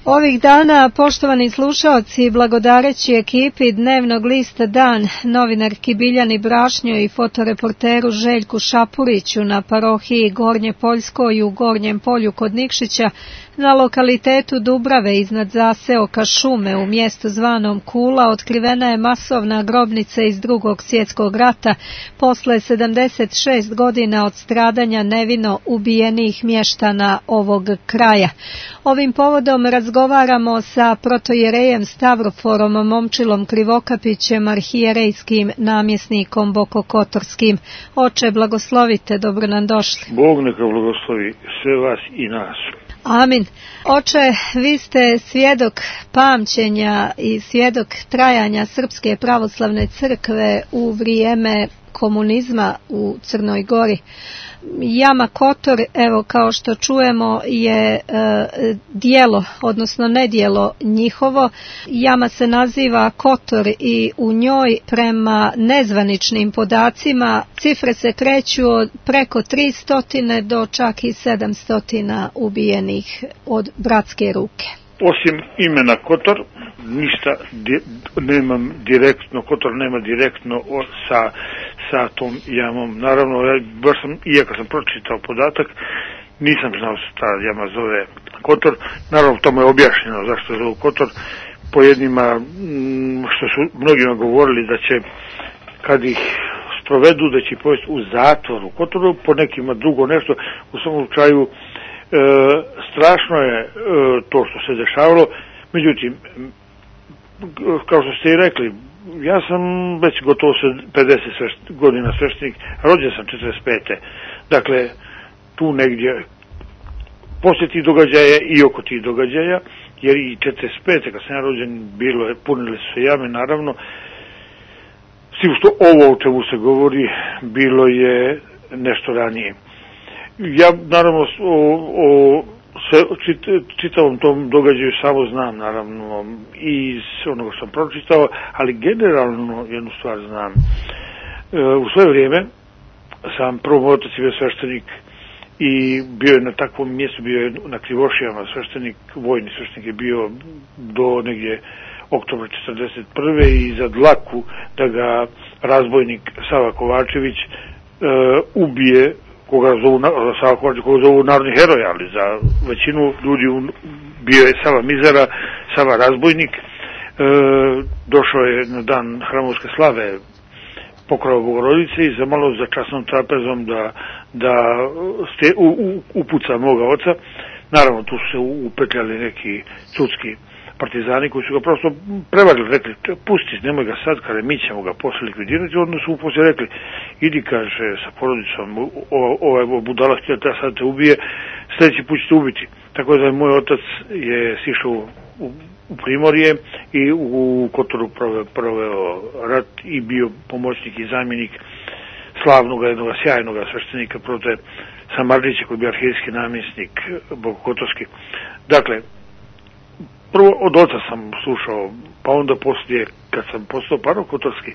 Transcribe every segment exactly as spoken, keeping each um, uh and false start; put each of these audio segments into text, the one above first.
Ovih dana, poštovani slušaoci, blagodareći ekipi Dnevnog lista Dan, novinarki Biljani Brašnjoj i fotoreporteru Željku Šapuriću na parohiji Gornje Poljskoj u Gornjem Polju kod Nikšića, na lokalitetu Dubrave iznad zaseoka Šume u mjestu zvanom Kula otkrivena je masovna grobnica iz Drugog svjetskog rata posle sedamdeset šest godina od stradanja nevino ubijenih mještana ovog kraja. Ovim povodom razgovaramo sa protojerejem Stavroforom Momčilom Krivokapićem, arhijerejskim namjesnikom Bokokotorskim. Oče, blagoslovite, dobro nam došli. Bog neka blagoslovi sve vas i nas. Amin. Oče, vi ste svjedok pamćenja i svjedok trajanja Srpske pravoslavne crkve u vrijeme komunizma u Crnoj Gori. Jama Kotor, evo kao što čujemo, je e, dijelo, odnosno nedjelo njihovo. Jama se naziva Kotor i u njoj prema nezvaničnim podacima cifre se kreću od preko tristo do čak i sedamsto ubijenih od bratske ruke. Osim imena Kotor, ništa di, nemam direktno, Kotor nema direktno o, sa, sa tom jamom. Naravno, ja, baš sam, iako sam pročitao podatak, nisam znao se ta jama zove Kotor. Naravno, tamo je objašnjeno zašto se zove Kotor. Po jednima, što su mnogima govorili da će, kad ih sprovedu, da će povesti u zatvoru Kotoru, po nekima drugo nešto. U svom slučaju, e, strašno je e, to što se dešavalo. Međutim, kao što ste i rekli, ja sam već gotovo pedeset godina sveštenik, rođen sam četrdeset pete. Dakle, tu negdje poslije tih događaja i oko tih događaja, jer i četrdeset pete kad sam ja rođen, bilo je, punili su se jame, naravno. Svi što ovo o čemu se govori, bilo je nešto ranije. Ja, naravno, o, o čit, čitavom tom događaju samo znam, naravno, iz onoga što sam pročitao, ali generalno jednu stvar znam. E, u svoje vrijeme sam prvo moj otac je bio sveštenik i bio je na takvom mjestu, bio je na Krivošijama sveštenik, vojni sveštenik je bio do negdje oktobra četrdeset prve i za dlaku da ga razbojnik Sava Kovačević e, ubije, koga zovu, Sava Kovačević, koga zovu narodni heroj, ali za većinu ljudi bio je Sava Mizara, Sava razbojnik. E, došao je na dan hramovske slave pokrova Bogorodice i za malo za časnom trapezom da, da ste, u, u, upuca moga oca. Naravno, tu su se upetljali neki cudski partizani koji su ga prosto prevarili, rekli, pusti, nemoj ga sad, kada mi ćemo ga posle likvidirati, onda su poslije rekli, idi, kaže, sa porodicom, ovaj budala htio da sad te ubije, sljedeći put ćete ubiti. Tako da moj otac je sišao u, u Primorje i u Kotoru proveo, proveo rat i bio pomoćnik i zamjenik slavnog, jednog sjajnog sveštenika prote Samardžića, koji je bio arhijerski namjesnik Bokokotorski. Dakle, prvo od oca sam slušao, pa onda poslije, kad sam postao parokotorski,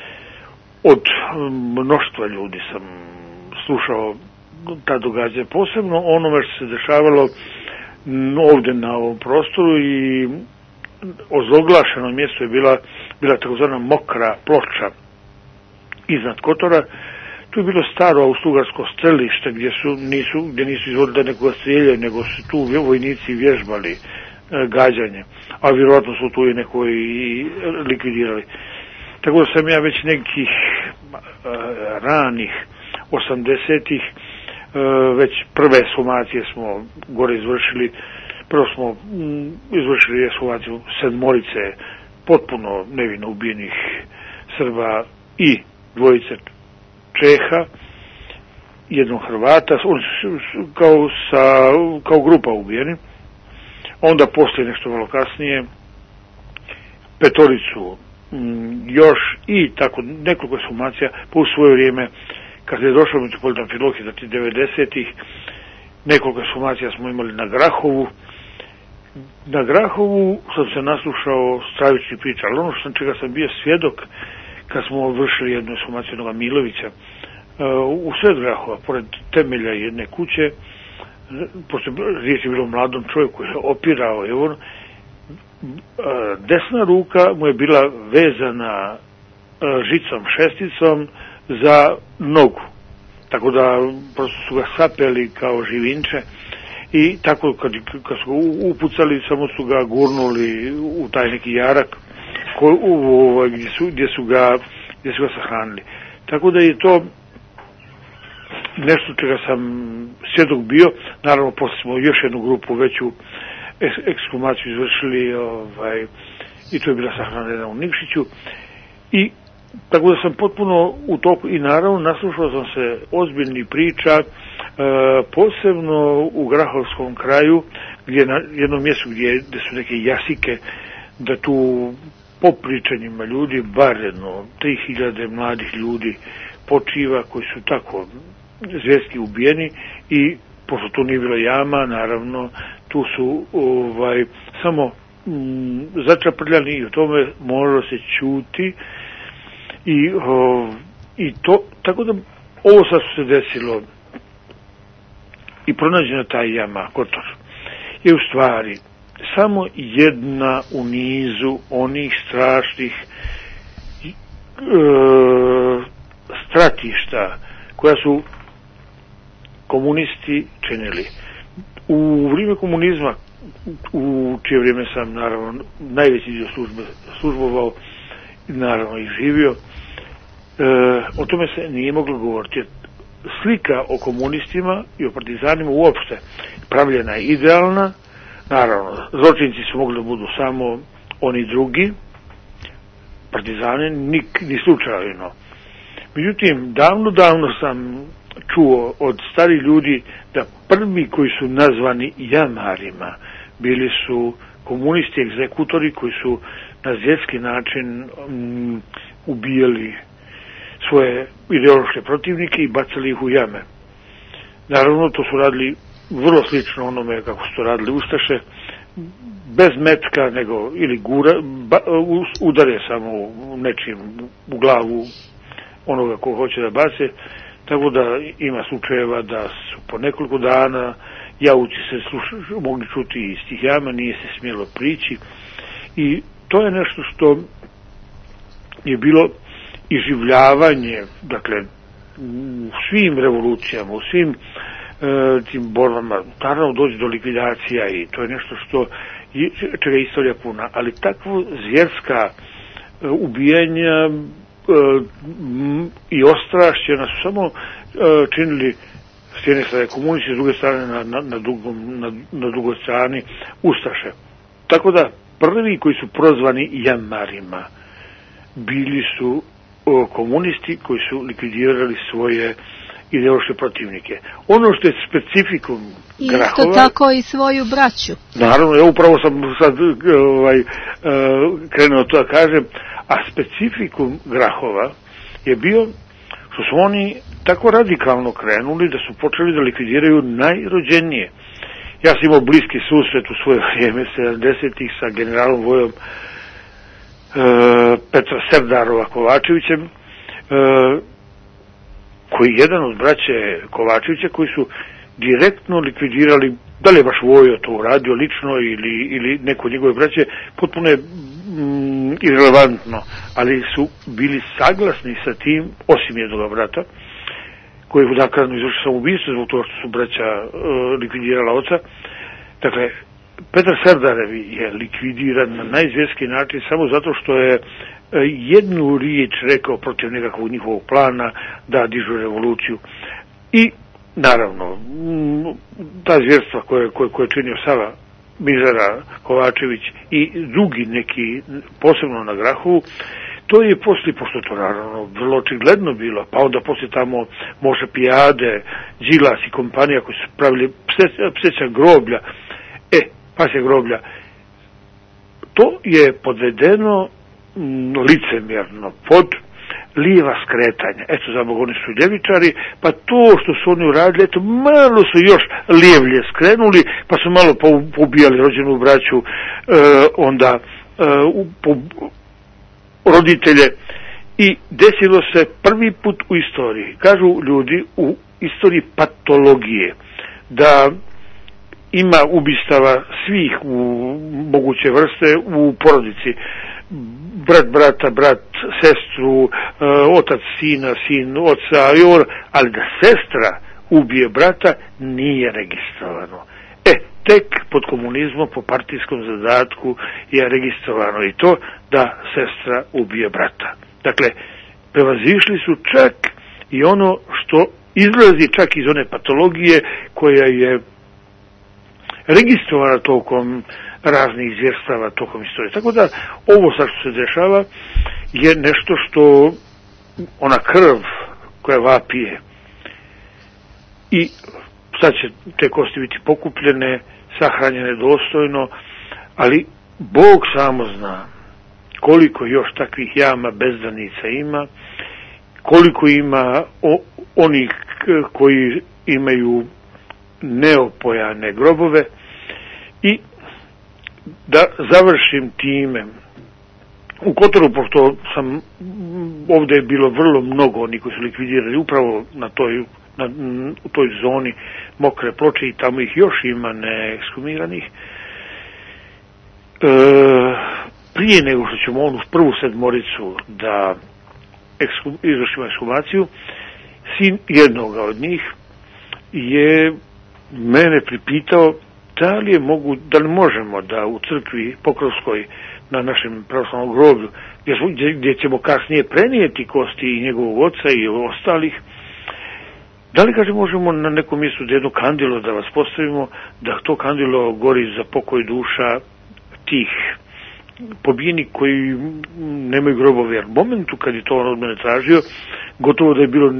od mnoštva ljudi sam slušao ta događaja, posebno onome što se dešavalo ovdje na ovom prostoru i ozloglašeno mjesto je bila, bila takozvana mokra ploča iznad Kotora. Tu je bilo staro austrougarsko strelište gdje, su, nisu, gdje nisu izvodili da nekoga strijeljaju, nego su tu vojnici vježbali gađanje, a vjerojatno su tu i neko i likvidirali. Tako da sam ja već nekih uh, ranih osamdesetih uh, već prve ekshumacije smo gore izvršili. Prvo smo mm, izvršili ekshumaciju sedmorice potpuno nevino ubijenih Srba i dvojice Čeha, jednog Hrvata, oni su kao, sa, kao grupa ubijeni. Onda poslije nešto malo kasnije petoricu m, još i tako nekoliko ekshumacija po svoje vrijeme kad je došao metropolitan Amfilohije za tih devedesetih, nekoliko ekshumacija smo imali na Grahovu. Na Grahovu sam se naslušao stravičnih priča, ali ono što čega sam bio svjedok kad smo vršili jednu ekshumaciju jednog Milovića uh, u sred Grahova, pored temelja jedne kuće, pošto riječ je bilo o mladom čovjeku koji je opirao je on desna ruka mu je bila vezana žicom šesticom za nogu. Tako da prosto su ga sapeli kao živinče i tako kad, kad su ga upucali samo su ga gurnuli u taj neki jarak ko, u, u, gdje, su, gdje, su ga, gdje su ga sahranili. Tako da je to nešto čega sam svjedok bio. Naravno, posle smo još jednu grupu veću ekshumaciju izvršili ovaj, i to je bila sahrana u Nikšiću. I tako da sam potpuno u toku i naravno naslušao sam se ozbiljnih priča, e, posebno u Grahovskom kraju, gdje na jednom mjestu gdje, gdje su neke jasike, da tu po pričanjima ljudi, bar jedno tri hiljade mladih ljudi počiva koji su tako zvjerski ubijeni i pošto tu nije bilo jama, naravno tu su ovaj, samo mm, začaprljani i o tome moralo se čuti. I, o, i to, tako da ovo sad se desilo i pronađena ta jama, Kotor, je u stvari samo jedna u nizu onih strašnih e, stratišta koja su komunisti činili. U vrijeme komunizma, u čije vrijeme sam naravno najveći dio službe službovao, naravno i živio, e, o tome se nije moglo govoriti. Slika o komunistima i o partizanima uopšte pravljena je idealna, naravno zločinci su mogli da budu samo oni drugi, partizani nik, ni slučajno. Međutim, davno, davno sam čuo od starih ljudi da prvi koji su nazvani jamarima bili su komunisti, egzekutori koji su na zvjerski način um, ubijali svoje ideološke protivnike i bacali ih u jame. Naravno, to su radili vrlo slično onome kako su to radili ustaše, bez metka, nego ili gura, ba, udare samo nečim u glavu onoga ko hoće da bace, tako da ima slučajeva da su po nekoliko dana jauci se sluš, mogli čuti iz tih jama, nije se smjelo prići i to je nešto što je bilo iživljavanje, dakle, u svim revolucijama, u svim e, tim borbama, naravno dođe do likvidacija i to je nešto što je, čega je istorija puna, ali takvo zvjerska e, ubijanja e, m, i ostrašćena su samo e, činili s jedne strane komunisti, s druge strane na, na, na, drugom, na, na drugoj strani ustaše. Tako da prvi koji su prozvani jamarima bili su o, komunisti koji su likvidirali svoje ideološke protivnike. Ono što je specifikum I Grahova... isto tako i svoju braću. Naravno, ja upravo sam sad ovaj, krenuo to da kažem, a specifikum Grahova je bio što su oni tako radikalno krenuli da su počeli da likvidiraju najrođenije. Ja sam imao bliski susret u svoje vrijeme sedamdesetih sa generalom vojom e, Petra Serdarova Kovačevićem, e, koji je jedan od braće Kovačevića koji su direktno likvidirali, da li je baš Vojo to uradio lično ili, ili neko od njegove braće, potpuno je mm, irelevantno, ali su bili saglasni sa tim, osim jednog brata, koji je nakazno izvršio samoubistvo zbog toga što su braća e, likvidirala oca. Dakle, Petar Serdarevi je likvidiran na najzvjerski način samo zato što je e, jednu riječ rekao protiv nekakvog njihovog plana da dižu revoluciju. I, naravno, m, ta zvjerstva koje, koje, koje je činio Sava Mizara Kovačević i drugi neki, posebno na Grahovu, to je poslije, pošto to naravno vrlo očigledno bilo, pa onda poslije tamo Moša Pijade, Đilas i kompanija koji su pravili pseća, pseća groblja, e, pasja groblja, to je podvedeno m, licemjerno pod lijeva skretanja. Eto, zabog, oni su ljevičari, pa to što su oni uradili, eto, malo su još lijevlje skrenuli, pa su malo pobijali rođenu braću, e, onda e, po, roditelje i desilo se prvi put u istoriji, kažu ljudi u istoriji patologije, da ima ubistava svih u moguće vrste u porodici. Brat brata, brat sestru, otac sina, sin oca, ali da sestra ubije brata nije registrovano. E, tek pod komunizmom po partijskom zadatku je registrovano i to da sestra ubije brata. Dakle, prevazišli su čak i ono što izlazi čak iz one patologije koja je registrovana tokom raznih izvjerstava, tokom istorije. Tako da ovo sad što se dešava je nešto što ona krv koja vapije i sad će te kosti biti pokupljene, sahranjene dostojno, ali Bog samo zna koliko još takvih jama bezdanica ima, koliko ima o, onih koji imaju neopojane grobove. I da završim time, u Kotoru, pošto sam, ovdje je bilo vrlo mnogo onih koji su likvidirali upravo na toj, na, u toj zoni Mokre Ploče i tamo ih još ima neekshumiranih. E, prije nego što ćemo onu prvu sedmoricu da ekshum, izvršimo ekshumaciju, sin jednoga od njih je mene pripitao da li je mogu, da li možemo da u crkvi Pokrovskoj na našem pravoslavnom groblju, gdje, gdje ćemo kasnije prenijeti kosti i njegovog oca i ostalih, da li, kaže, možemo na nekom mjestu da jedno kandilo da vas postavimo, da to kandilo gori za pokoj duša tih pobijenih koji nemaju grobove. Jer u momentu kad je to on od mene tražio, gotovo da je bilo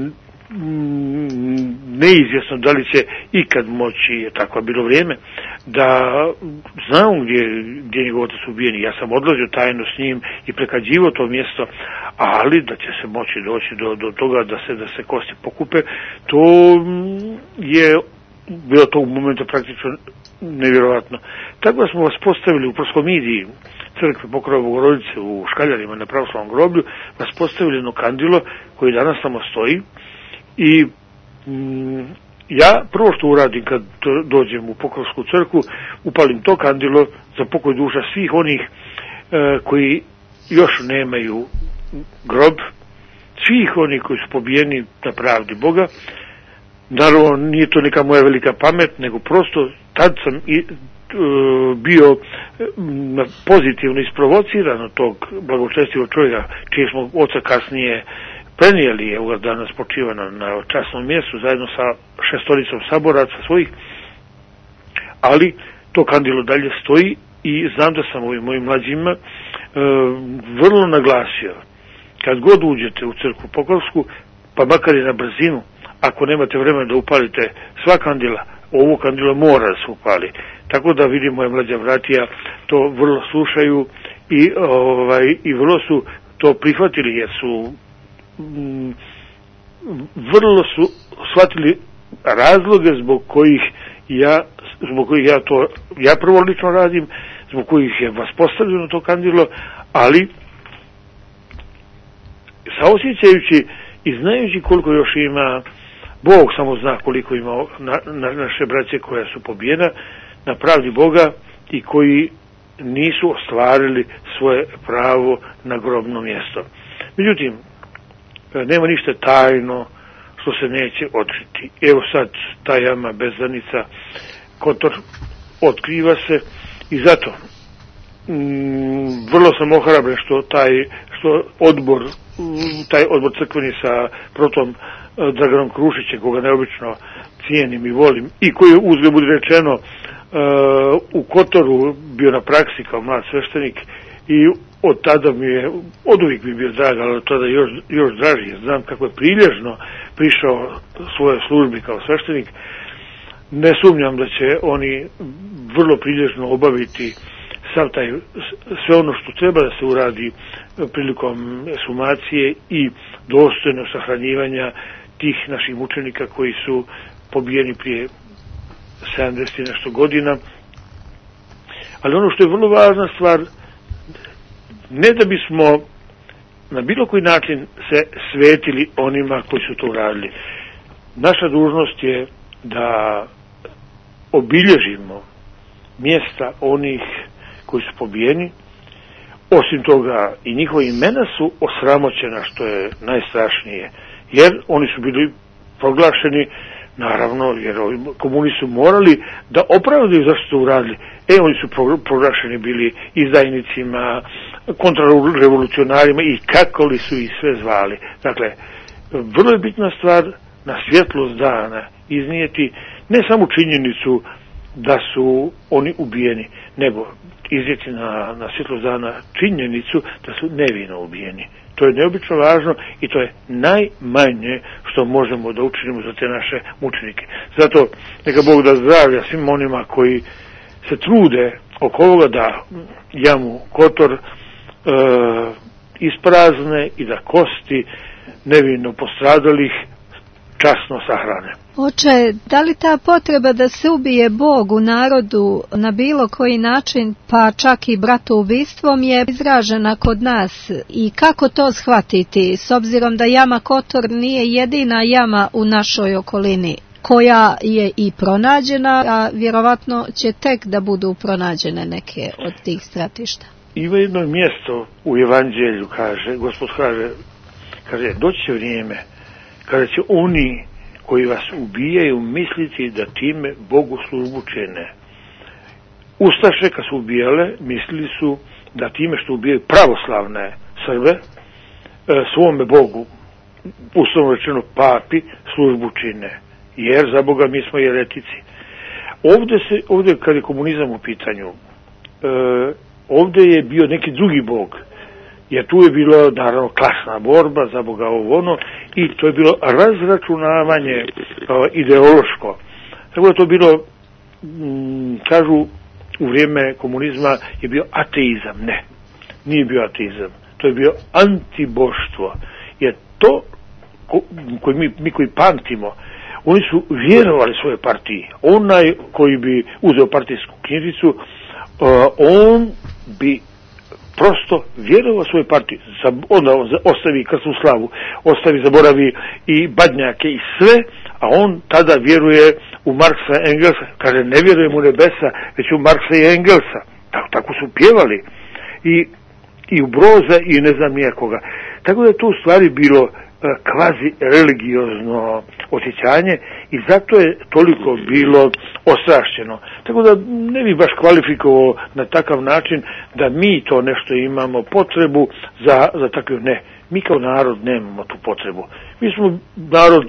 neizvjesno da li će ikad moći, tako je bilo vrijeme, da znam gdje, gdje je njegov otac ubijeni. Ja sam odlazio tajno s njim i prekađivao to mjesto, ali da će se moći doći do, do toga da se, da se kosti pokupe, to je bilo to u momentu praktično nevjerojatno. Tako da smo vas postavili u Proskomidiji, crkve Pokrova Bogorodice u Škaljarima na pravoslavnom groblju, vas postavili jedno kandilo koji danas tamo stoji. I mm, ja prvo što uradim kad dođem u Pokrovsku crkvu, upalim to kandilo za pokoj duša svih onih e, koji još nemaju grob, svih onih koji su pobijeni na pravdi Boga. Naravno, nije to neka moja velika pamet, nego prosto tad sam i, e, bio e, pozitivno isprovociran od tog blagočestivog čovjeka, čije smo oca kasnije prenijeli, je ga danas počiva na, na časnom mjestu zajedno sa šestoricom saboraca svojih, ali to kandilo dalje stoji i znam da sam ovim mojim mlađima e, vrlo naglasio, kad god uđete u crkvu Pokrovsku, pa makar i na brzinu, ako nemate vremena da upalite sva kandila, ovo kandilo mora da se upali. Tako da vidim, moja mlađa bratija to vrlo slušaju i, ovaj, i vrlo su to prihvatili, jer su m, vrlo su shvatili razloge zbog kojih ja zbog kojih ja to ja prvo lično radim, zbog kojih je vas postavljeno to kandilo, ali saosjećajući i znajući koliko još ima, Bog samo zna koliko ima na, na, naše braće koja su pobijena na pravdi Boga i koji nisu ostvarili svoje pravo na grobno mjesto. Međutim, nema ništa tajno što se neće otkriti. Evo sad ta jama Bezdanica, Kotor, otkriva se i zato mm, vrlo sam ohrabren što taj što odbor taj odbor crkveni sa protom Draganom Krušićem, koga neobično cijenim i volim i koji je, uzgled budi rečeno, u Kotoru bio na praksi kao mlad sveštenik i od tada mi je, od uvijek mi je bio drag, ali od tada još, još draži. Znam kako je prilježno prišao svoje službi kao sveštenik. Ne sumnjam da će oni vrlo prilježno obaviti sav taj, sve ono što treba da se uradi prilikom ekshumacije i dostojno sahranjivanja tih naših mučenika koji su pobijeni prije sedamdeset i nešto godina. Ali ono što je vrlo važna stvar, ne da bismo na bilo koji način se svetili onima koji su to uradili. Naša dužnost je da obilježimo mjesta onih koji su pobijeni. Osim toga, i njihova imena su osramoćena, što je najstrašnije, jer oni su bili proglašeni, naravno, jer komunisti su morali da opravdaju zašto su uradili. E, oni su proglašeni bili izdajnicima, kontrarevolucionarima i kako li su ih sve zvali. Dakle, vrlo je bitna stvar na svjetlost dana iznijeti ne samo činjenicu da su oni ubijeni, nego iznijeti na, na svjetlost dana činjenicu da su nevino ubijeni. To je neobično važno i to je najmanje što možemo da učinimo za te naše mučenike. Zato neka Bog da zdravlja svim onima koji se trude oko ovoga da jamu Kotor e, isprazne i da kosti nevino postradalih časno sahrane. Oče, da li ta potreba da se ubije Bog u narodu na bilo koji način, pa čak i bratoubistvom, je izražena kod nas i kako to shvatiti, s obzirom da jama Kotor nije jedina jama u našoj okolini, koja je i pronađena, a vjerovatno će tek da budu pronađene neke od tih stratišta? Ima jedno mjesto u Evanđelju, kaže, Gospod kaže, kaže, doći će vrijeme kada će oni koji vas ubijaju misliti da time Bogu službu čine. Ustaše kad su ubijale, mislili su da time što ubijaju pravoslavne Srbe, svome Bogu, uslovno rečeno papi, službu čine. Jer za Boga mi smo jeretici. Ovdje, se, ovdje kad je komunizam u pitanju, ovdje je bio neki drugi Bog. Jer tu je bilo, naravno, klasna borba za Boga ovo ono, i to je bilo razračunavanje uh, ideološko. Tako da to bilo, m, kažu, u vrijeme komunizma je bio ateizam. Ne, nije bio ateizam. To je bio antiboštvo. Jer to, ko, koji mi, mi koji pamtimo, oni su vjerovali svoje partiji. Onaj koji bi uzeo partijsku knjižicu, uh, on bi prosto vjerovao svoj partiji, onda ostavi krsnu slavu, ostavi, zaboravi i badnjake i sve, a on tada vjeruje u Marksa i Engelsa, kaže ne vjerujem u nebesa, već u Marksa i Engelsa. Tako, tako su pjevali i, i u Broza i ne znam nijakoga. Tako da je to u stvari bilo kvazi religiozno osjećanje i zato je toliko bilo ostrašćeno. Tako da ne bi baš kvalifikovao na takav način da mi to nešto imamo potrebu za, za takve. Ne, mi kao narod nemamo tu potrebu. Mi smo narod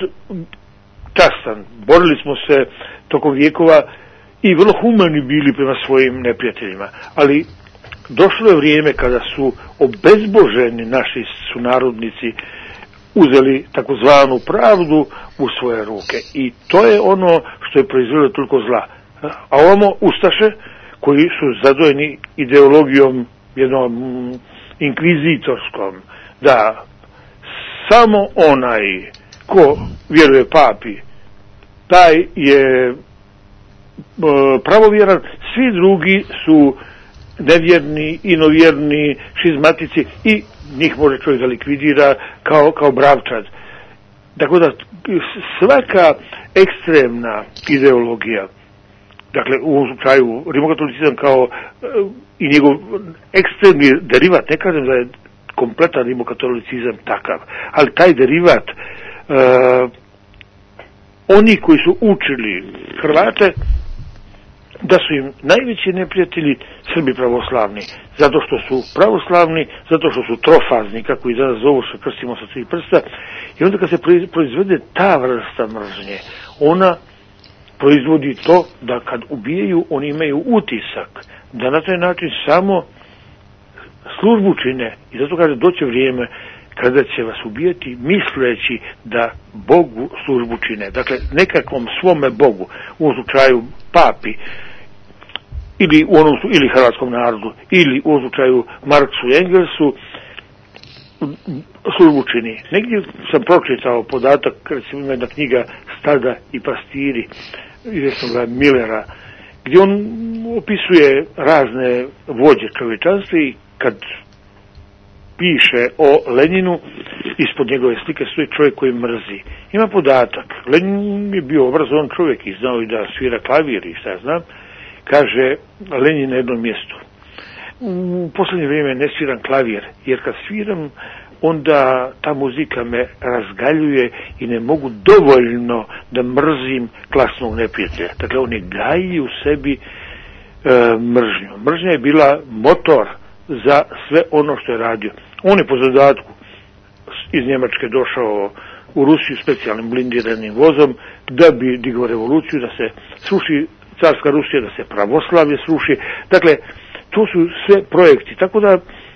častan, borili smo se tokom vijekova i vrlo humani bili prema svojim neprijateljima, ali došlo je vrijeme kada su obezboženi naši sunarodnici uzeli takozvanu pravdu u svoje ruke i to je ono što je proizvelo toliko zla. A ovamo ustaše koji su zadojeni ideologijom jednom inkvizitorskom, da samo onaj ko vjeruje papi, taj je pravovjeran, svi drugi su nevjerni, inovjerni, šizmatici i njih može čovjek da likvidira kao, kao bravčad. Tako da svaka ekstremna ideologija, dakle u ovom slučaju rimokatolicizam kao i njegov ekstremni derivat, ne kažem da je kompletan rimokatolicizam takav, ali taj derivat, uh, oni koji su učili Hrvate da su im najveći neprijatelji Srbi pravoslavni, zato što su pravoslavni, zato što su trofazni, kako i danas zovu, što krstimo sa tri prsta, i onda kad se proizvede ta vrsta mržnje, ona proizvodi to da kad ubijaju, oni imaju utisak da na taj način samo službu čine, i zato kaže doće vrijeme kada će vas ubijati misleći da Bogu službu čine. Dakle, nekakvom svome Bogu, u ovom slučaju papi, ili u onom ili hrvatskom narodu, ili u ovom slučaju Marksu i Engelsu, službu čini. Negdje sam pročitao podatak, recimo ima jedna knjiga Stada i pastiri, izvjesnoga Millera, gdje on opisuje razne vođe čovječanstva i kad piše o Lenjinu, ispod njegove slike stoji čovjek koji mrzi. Ima podatak, Lenin je bio obrazovan čovjek i znao i da svira klavir i šta znam, kaže Lenin na jednom mjestu. U posljednje vrijeme ne sviram klavir, jer kad sviram, onda ta muzika me razgaljuje i ne mogu dovoljno da mrzim klasnog neprijatelja. Dakle, on je gaji u sebi e, mržnju. Mržnja je bila motor za sve ono što je radio. On je po zadatku iz Njemačke došao u Rusiju specijalnim blindiranim vozom da bi digao revoluciju, da se sruši carska Rusija, da se pravoslavlje sruši. Dakle, to su sve projekti. Tako da e,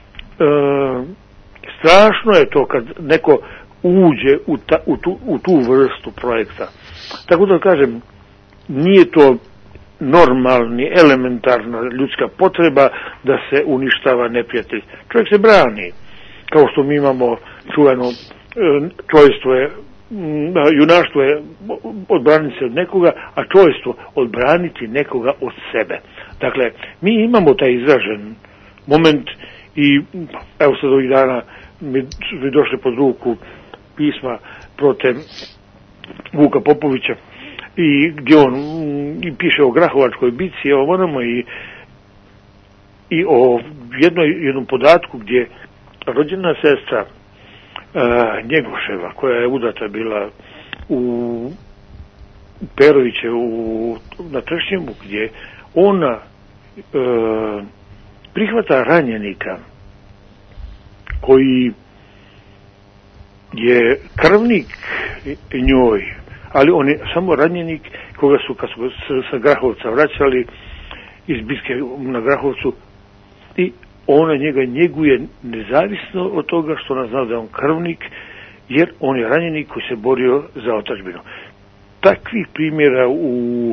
strašno je to kad neko uđe u, ta, u, tu, u tu vrstu projekta. Tako da kažem, nije to normalni, elementarna ljudska potreba da se uništava neprijatelj. Čovjek se brani. Kao što mi imamo čuveno čojstvo je, junaštvo je odbraniti se od nekoga, a čojstvo odbraniti nekoga od sebe. Dakle, mi imamo taj izražen moment i evo sad ovih dana mi su došli pod ruku pisma protiv Vuka Popovića i gdje on i piše o Grahovačkoj bici, evo moramo i i o jednoj, jednom podatku gdje rođena sestra uh, Njegoševa, koja je udata bila u Peroviće u, na Trešnjemu, gdje ona uh, prihvata ranjenika koji je krvnik njoj, ali on je samo ranjenik koga su, kad su sa Grahovca vraćali iz bitke na Grahovcu, i ona njega njeguje nezavisno od toga što ona zna da je on krvnik, jer on je ranjenik koji se borio za otadžbinu. Takvih primjera u,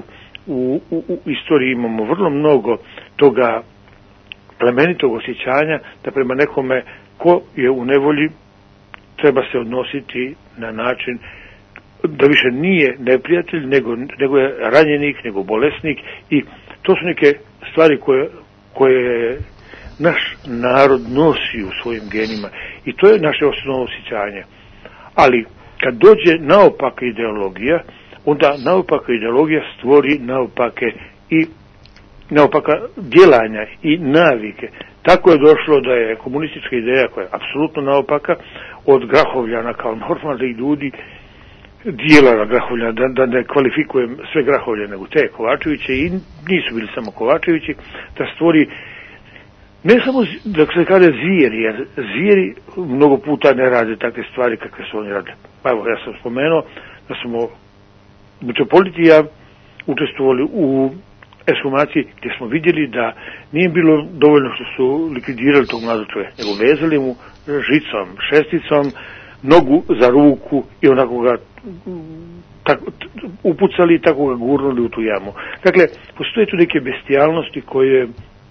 u, u, u istoriji imamo vrlo mnogo toga plemenitog osjećanja da prema nekome ko je u nevolji treba se odnositi na način da više nije neprijatelj, nego, nego je ranjenik, nego bolesnik, i to su neke stvari koje, koje naš narod nosi u svojim genima i to je naše osnovno osjećanje. Ali kad dođe naopaka ideologija, onda naopaka ideologija stvori naopake i naopaka djelanja i navike. Tako je došlo da je komunistička ideja, koja je apsolutno naopaka, od Grahovljana kao normalnih ljudi dijela Grahovljana, da, da ne kvalifikujem sve Grahovljane, nego te Kovačeviće, i nisu bili samo Kovačevići, da stvori ne samo da se kaže zvijeri, jer zvijeri mnogo puta ne rade takve stvari kakve su oni rade. Pa evo, ja sam spomenuo da smo metropoliti i ja učestvovali u ekshumaciji gdje smo vidjeli da nije bilo dovoljno što su likvidirali tog mladog čovjeka, nego vezali mu žicom, šesticom, nogu za ruku i onako ga tako, upucali i tako ga gurnuli u tu jamu. Dakle, postoje tu neke bestijalnosti koje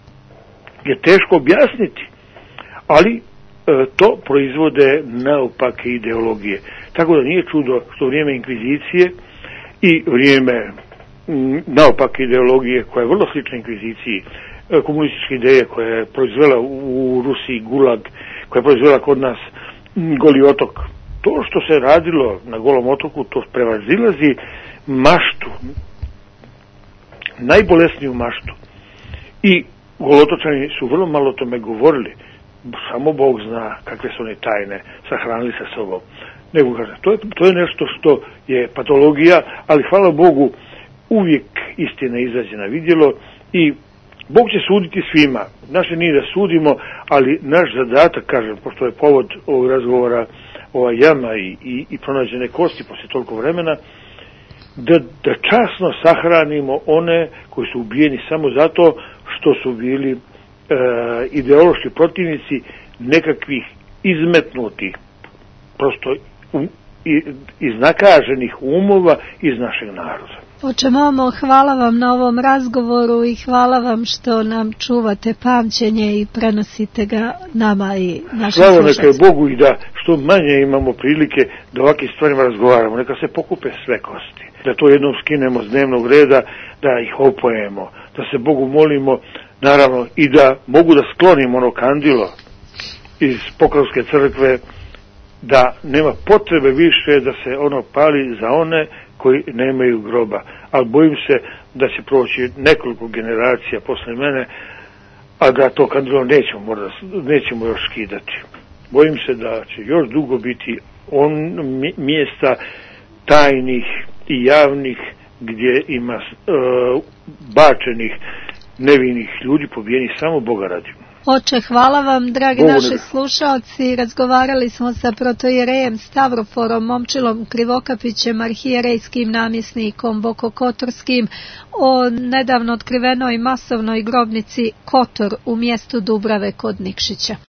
je teško objasniti, ali e, to proizvode naopake ideologije. Tako da nije čudo što vrijeme inkvizicije i vrijeme m, naopake ideologije, koja je vrlo slična inkviziciji, e, komunističke ideje koja je proizvela u, u Rusiji gulag, koja je proizvela kod nas m, Goli otok. To što se radilo na Golom otoku, to prevazilazi maštu, najbolesniju maštu. I Golotočani su vrlo malo o tome govorili, samo Bog zna kakve su one tajne sahranili sa sobom. Nego kaže, to je, to je nešto što je patologija, ali hvala Bogu uvijek istina izađe na vidjelo i Bog će suditi svima. Naše nije da sudimo, ali naš zadatak, kažem, pošto je povod ovog razgovora ova jama i, i, i pronađene kosti poslije toliko vremena, da, da časno sahranimo one koji su ubijeni samo zato što su bili e, ideološki protivnici nekakvih izmetnutih, prosto um, iznakaženih umova iz našeg naroda. Oče Momo, hvala vam na ovom razgovoru i hvala vam što nam čuvate pamćenje i prenosite ga nama i našim slušacima. Slavo neka je Bogu i da što manje imamo prilike da ovakvim stvarima razgovaramo, neka se pokupe sve kosti, da to jednom skinemo s dnevnog reda, da ih opojemo, da se Bogu molimo, naravno, i da mogu da sklonim ono kandilo iz Pokrovske crkve da nema potrebe više da se ono pali za one koji nemaju groba. Ali bojim se da će proći nekoliko generacija posle mene, a da to kandilo nećemo, možda, nećemo još skidati. Bojim se da će još dugo biti on mjesta tajnih i javnih gdje ima uh, bačenih nevinih ljudi pobijenih samo Boga radi. Oče, hvala vam, dragi Bogu naši ne... slušalci. Razgovarali smo sa protojerejem Stavroforom Momčilom Krivokapićem, arhijerejskim namjesnikom Bokokotorskim, o nedavno otkrivenoj masovnoj grobnici Kotor u mjestu Dubrave kod Nikšića.